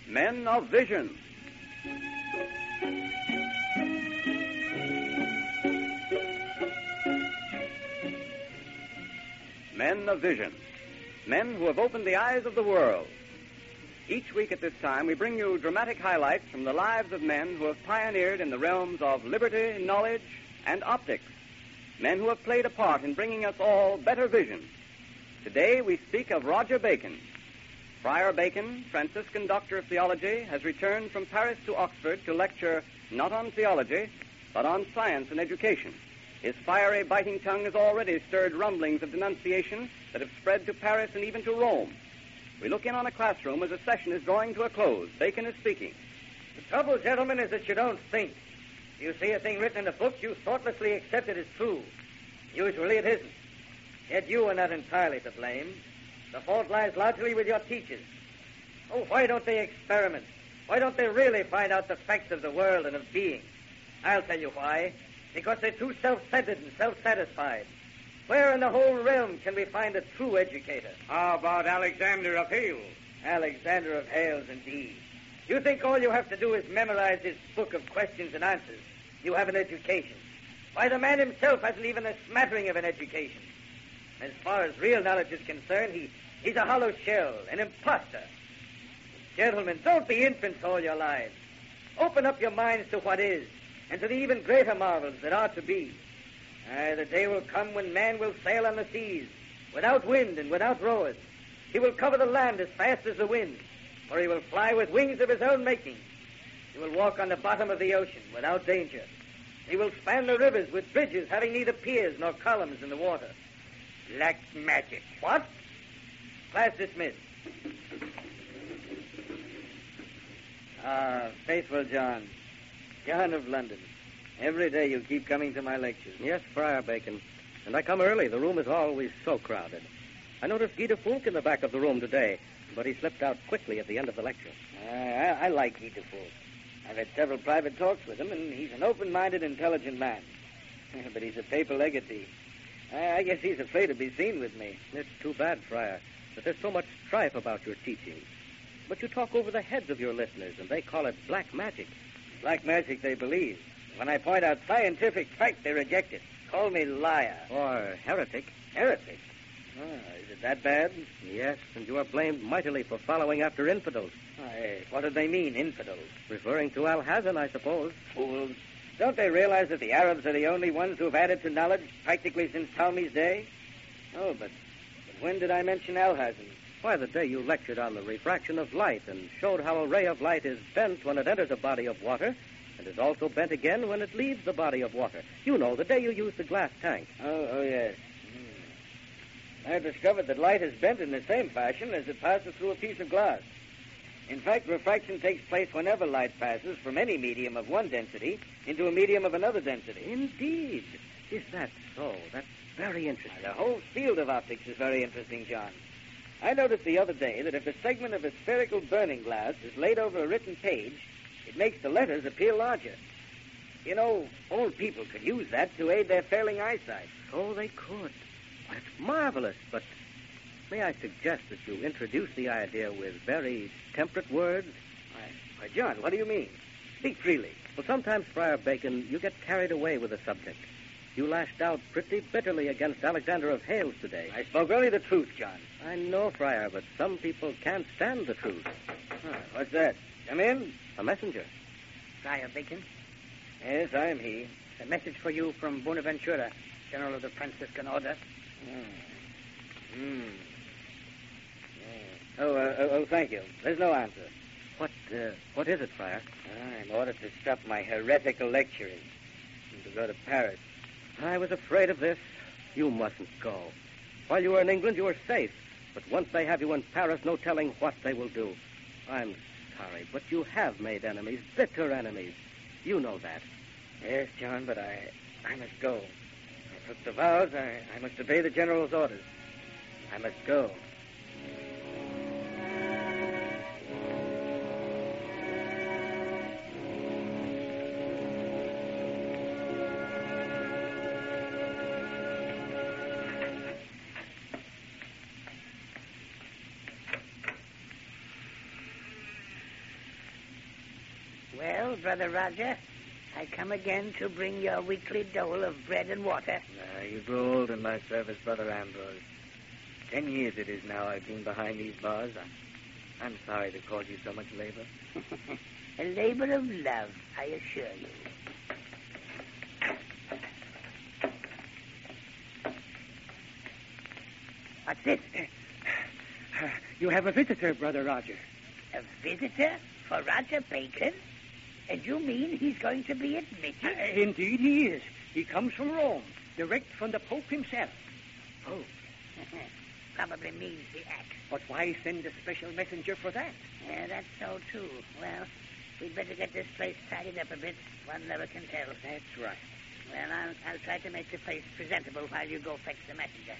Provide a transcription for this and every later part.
Men of Vision. Men of Vision. Men who have opened the eyes of the world. Each week at this time, we bring you dramatic highlights from the lives of men who have pioneered in the realms of liberty, knowledge, and optics. Men who have played a part in bringing us all better vision. Today, we speak of Roger Bacon. Friar Bacon, Franciscan Doctor of Theology, has returned from Paris to Oxford to lecture not on theology, but on science and education. His fiery, biting tongue has already stirred rumblings of denunciation that have spread to Paris and even to Rome. We look in on a classroom as a session is drawing to a close. Bacon is speaking. The trouble, gentlemen, is that you don't think. You see a thing written in a book, you thoughtlessly accept it as true. Usually it isn't. Yet you are not entirely to blame. The fault lies largely with your teachers. Oh, why don't they experiment? Why don't they really find out the facts of the world and of being? I'll tell you why. Because they're too self-centered and self-satisfied. Where in the whole realm can we find a true educator? How about Alexander of Hales? Alexander of Hales, indeed. You think all you have to do is memorize his book of questions and answers? You have an education. Why, the man himself hasn't even a smattering of an education. As far as real knowledge is concerned, he's a hollow shell, an imposter. Gentlemen, don't be infants all your lives. Open up your minds to what is, and to the even greater marvels that are to be. The day will come when man will sail on the seas, without wind and without rowers. He will cover the land as fast as the wind, for he will fly with wings of his own making. He will walk on the bottom of the ocean without danger. He will span the rivers with bridges having neither piers nor columns in the water. Black magic. What? Class dismissed. Faithful John. John of London. Every day you keep coming to my lectures. Yes, Friar Bacon. And I come early. The room is always so crowded. I noticed Guy de Fulk in the back of the room today, but he slipped out quickly at the end of the lecture. I like Guy de Fulk. I've had several private talks with him, and he's an open-minded, intelligent man. But he's a paper legatee. I guess he's afraid to be seen with me. It's too bad, Friar, that there's so much strife about your teaching. But you talk over the heads of your listeners, and they call it black magic. Black magic they believe. When I point out scientific fact, they reject it. Call me liar. Or heretic. Heretic? Is it that bad? Yes, and you are blamed mightily for following after infidels. What do they mean, infidels? Referring to Alhazen, I suppose. Fools. Don't they realize that the Arabs are the only ones who have added to knowledge practically since Ptolemy's day? Oh, but when did I mention Alhazen? Why, the day you lectured on the refraction of light and showed how a ray of light is bent when it enters a body of water and is also bent again when it leaves the body of water. You know, the day you used the glass tank. Oh, yes. I discovered that light is bent in the same fashion as it passes through a piece of glass. In fact, refraction takes place whenever light passes from any medium of one density into a medium of another density. Indeed. Is that so? That's very interesting. The whole field of optics is very interesting, John. I noticed the other day that if a segment of a spherical burning glass is laid over a written page, it makes the letters appear larger. You know, old people could use that to aid their failing eyesight. Oh, they could. That's marvelous, but may I suggest that you introduce the idea with very temperate words? Why, John, what do you mean? Speak freely. Well, sometimes, Friar Bacon, you get carried away with the subject. You lashed out pretty bitterly against Alexander of Hales today. I spoke only the truth, John. I know, Friar, but some people can't stand the truth. What's that? Come in. A messenger. Friar Bacon? Yes, I am he. A message for you from Bonaventura, General of the Franciscan Order. Oh, thank you. There's no answer. What is it, Friar? I'm ordered to stop my heretical lecturing and to go to Paris. I was afraid of this. You mustn't go. While you are in England, you are safe. But once they have you in Paris, no telling what they will do. I'm sorry, but you have made enemies, bitter enemies. You know that. Yes, John, but I must go. I took the vows. I must obey the General's orders. I must go. Well, Brother Roger, I come again to bring your weekly dole of bread and water. You grow old in my service, Brother Ambrose. 10 years it is now I've been behind these bars. I'm sorry to cause you so much labor. A labor of love, I assure you. What's this? You have a visitor, Brother Roger. A visitor for Roger Bacon? And you mean he's going to be admitted? Indeed he is. He comes from Rome, direct from the Pope himself. Oh. Probably means the axe. But why send a special messenger for that? Yeah, that's so, too. Well, we'd better get this place tidied up a bit. One never can tell. That's right. Well, I'll try to make the place presentable while you go fetch the messenger.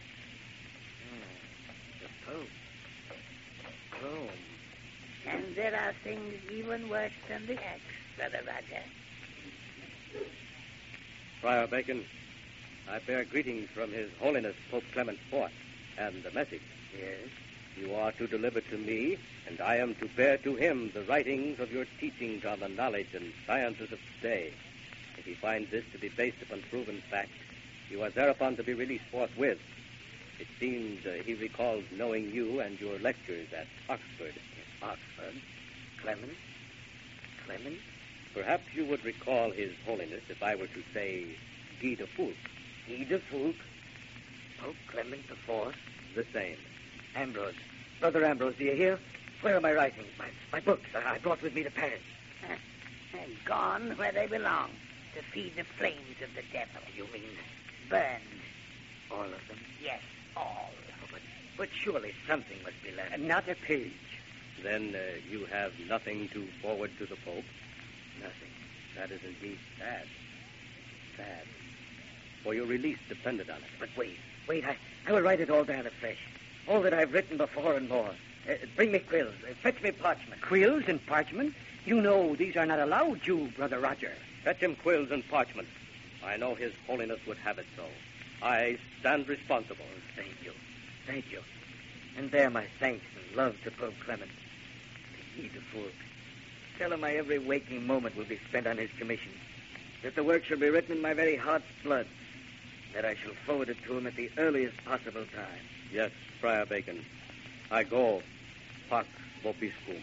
The Pope. Rome. And there are things even worse than the axe, Brother Roger. Friar Bacon, I bear greetings from His Holiness Pope Clement IV, and the message. Yes? You are to deliver to me, and I am to bear to him the writings of your teachings on the knowledge and sciences of today. If he finds this to be based upon proven facts, you are thereupon to be released forthwith. It seems he recalls knowing you and your lectures at Oxford. Oxford? Clement? Clement? Perhaps you would recall His Holiness if I were to say Guy de Fawkes. Guy de Fawkes? Pope Clement IV? The same. Ambrose. Brother Ambrose, do you hear? Where are my writings? My books I brought with me to Paris. And gone where they belong, to feed the flames of the devil. You mean Burned. all of them? Yes, all. Oh, but surely something must be left. Not a page. Then you have nothing to forward to the Pope? Nothing. That is indeed sad. Sad. For your release depended on it. But wait. I will write it all down afresh. All that I've written before and more. Bring me quills. Fetch me parchment. Quills and parchment? You know these are not allowed you, Brother Roger. Fetch him quills and parchment. I know His Holiness would have it so. I stand responsible. Thank you. Thank you. And bear my thanks and love to Pope Clement. To Guy de Fawkes. Tell him my every waking moment will be spent on his commission. That the work shall be written in my very heart's blood. That I shall forward it to him at the earliest possible time. Yes, Friar Bacon. I go. Pax vobiscum.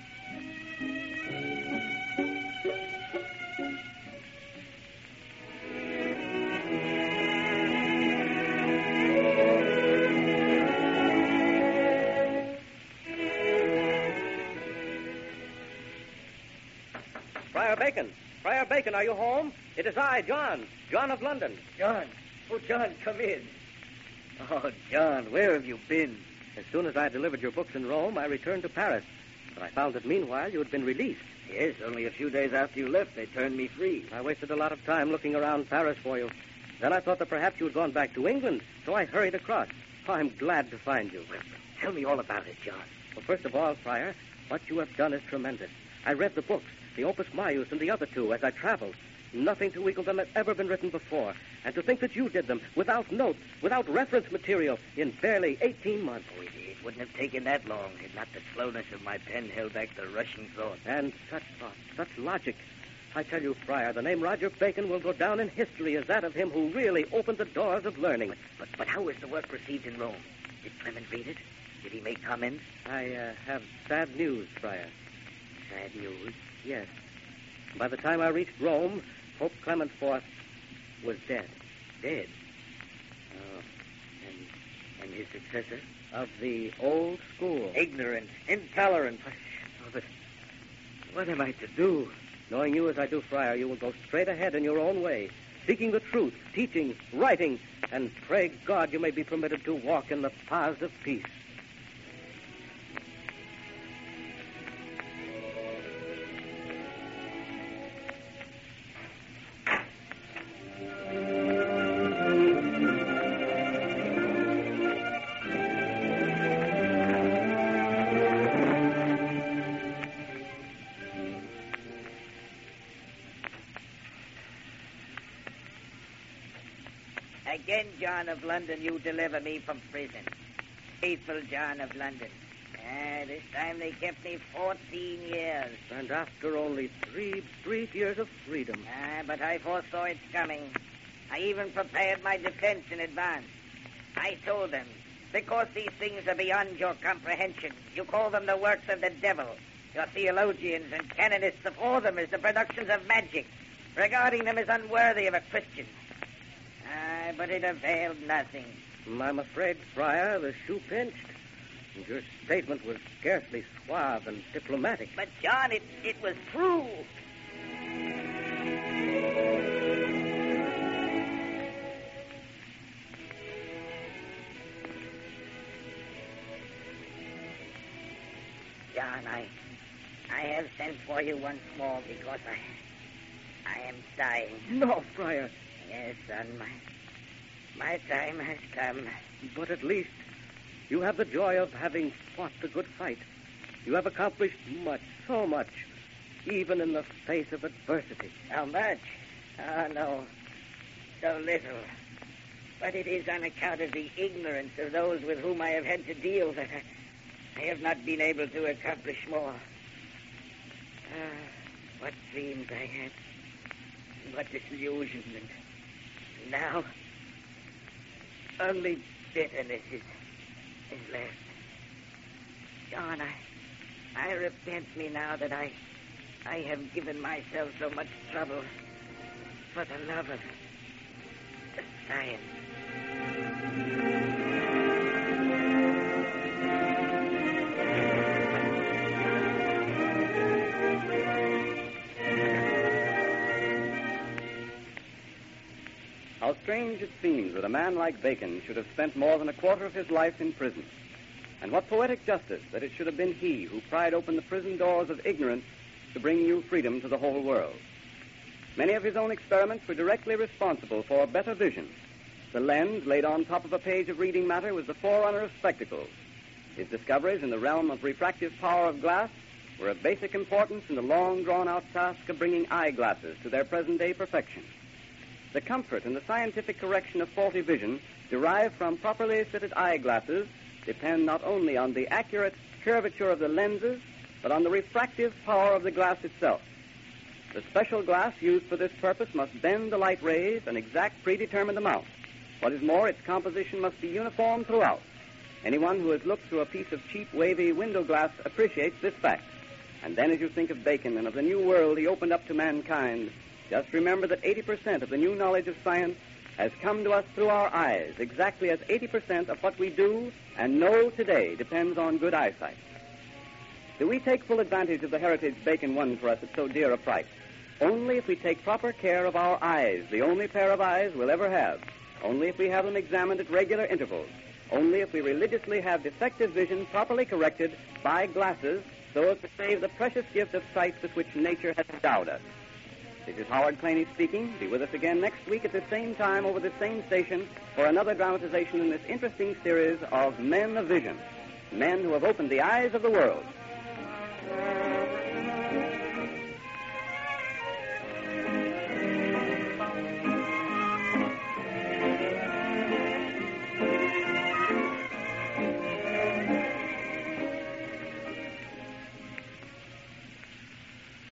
Friar Bacon! Friar Bacon, are you home? It is I, John of London. John! Oh, John, come in. Oh, John, where have you been? As soon as I delivered your books in Rome, I returned to Paris. But I found that meanwhile you had been released. Yes, only a few days after you left, they turned me free. I wasted a lot of time looking around Paris for you. Then I thought that perhaps you had gone back to England, so I hurried across. Oh, I'm glad to find you. Well, tell me all about it, John. Well, first of all, Friar, what you have done is tremendous. I read the books, the Opus Maius and the other two, as I traveled. Nothing to equal them had ever been written before. And to think that you did them without notes, without reference material, in barely 18 months. Oh, it wouldn't have taken that long had not the slowness of my pen held back the rushing thought. And such thought, such logic. I tell you, Friar, the name Roger Bacon will go down in history as that of him who really opened the doors of learning. But how was the work received in Rome? Did Clement read it? Did he make comments? I have sad news, Friar. Sad news? Yes. By the time I reached Rome, Pope Clement IV was dead. Dead? Oh, and his successor? Of the old school. Ignorant, intolerant. Oh, but what am I to do? Knowing you as I do, Friar, you will go straight ahead in your own way, seeking the truth, teaching, writing, and pray God you may be permitted to walk in the paths of peace. Again, John of London, you deliver me from prison. Faithful John of London. This time they kept me 14 years. And after only three brief years of freedom. But I foresaw its coming. I even prepared my defense in advance. I told them, because these things are beyond your comprehension, you call them the works of the devil. Your theologians and canonists abhor them as the productions of magic, regarding them as unworthy of a Christian. But it availed nothing. I'm afraid, Friar, the shoe pinched. And your statement was scarcely suave and diplomatic. But, John, it was true. John, I have sent for you once more because I am dying. No, Friar. Yes, son, my time has come. But at least you have the joy of having fought the good fight. You have accomplished much, so much, even in the face of adversity. How much? Oh, no, so little. But it is on account of the ignorance of those with whom I have had to deal that I have not been able to accomplish more. What dreams I had. What disillusionment. And now, only bitterness is left. John, I repent me now that I have given myself so much trouble for the love of science. How strange it seems that a man like Bacon should have spent more than a quarter of his life in prison. And what poetic justice that it should have been he who pried open the prison doors of ignorance to bring new freedom to the whole world. Many of his own experiments were directly responsible for better vision. The lens laid on top of a page of reading matter was the forerunner of spectacles. His discoveries in the realm of refractive power of glass were of basic importance in the long drawn-out task of bringing eyeglasses to their present-day perfection. The comfort and the scientific correction of faulty vision derived from properly fitted eyeglasses depend not only on the accurate curvature of the lenses, but on the refractive power of the glass itself. The special glass used for this purpose must bend the light rays an exact predetermined amount. What is more, its composition must be uniform throughout. Anyone who has looked through a piece of cheap, wavy window glass appreciates this fact. And then as you think of Bacon and of the new world he opened up to mankind, just remember that 80% of the new knowledge of science has come to us through our eyes, exactly as 80% of what we do and know today depends on good eyesight. Do we take full advantage of the heritage Bacon won for us at so dear a price? Only if we take proper care of our eyes, the only pair of eyes we'll ever have. Only if we have them examined at regular intervals. Only if we religiously have defective vision properly corrected by glasses so as to save the precious gift of sight with which nature has endowed us. This is Howard Claney speaking. Be with us again next week at the same time over the same station for another dramatization in this interesting series of Men of Vision, men who have opened the eyes of the world.